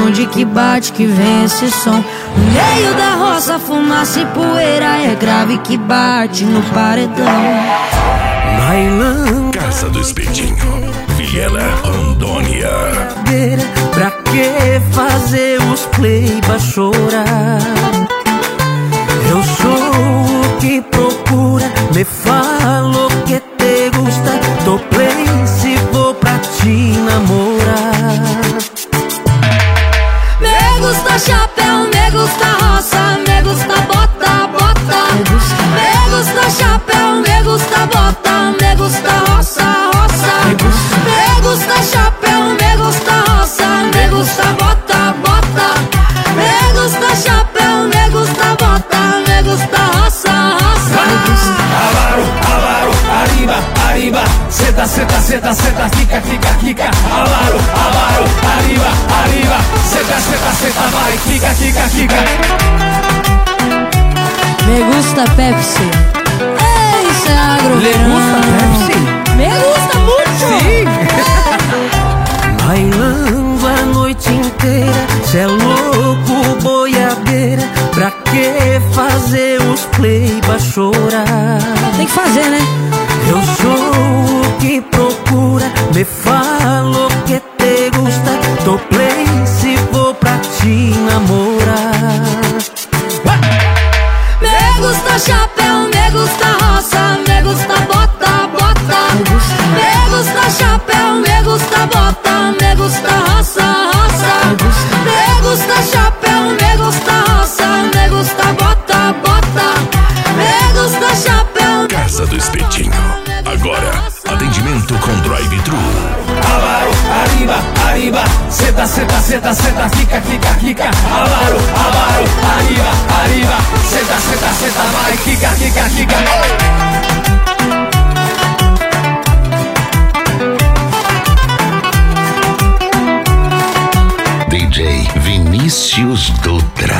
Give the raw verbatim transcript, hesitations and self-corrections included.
onde que bate que vem esse som. No meio da roça, fumaça e poeira, é grave que bate no paredão. Bailando Casa do Espetinho, Vilela, Rondônia. Pra que fazer os play pra chorar? Eu sou o que procura, me falo que te gusta. Tô play se vou pra te namorar. Me gusta chapéu, me gusta roça, me gusta bota, bota. Me gusta chapéu, me gusta bota, me gusta roça, roça. Me gusta chapéu, me gusta roça, me gusta bota, bota. Me gusta chapéu, me gusta bota, me gusta roça, roça. Avaro, avaro, arriba, arriba. Seta, seta, seta, seta, fica, fica, fica. Avaro, avaro, arriba, arriba. Seta, seta, seta, vai, fica, fica, fica. Me gusta Pepsi. Ei, isso é agro. Le gusta Pepsi? Me gusta muito. Sim. Bailando a noite inteira, cê é louco, boiadeira. Pra que fazer os play pra chorar? Tem que fazer, né? Eu sou o que procura, me falo que te gusta. Tô play se vou pra te namorar. Me gusta chapéu, me gusta roça, me gusta bota, bota. Me gusta chapéu, me gusta bota, me gusta roça, roça. Me gusta chapéu, me gusta roça, me gusta bota, bota. Me gusta chapéu. Casa do Espetinho, agora atendimento com drive-thru. Avaro, arriba, arriba. Seta, seta, seta, seta, fica, fica, fica. Avaro, avaro, arriba, arriba. Seta, seta, seta, vai, fica, fica, fica. D J Vinícius Dutra.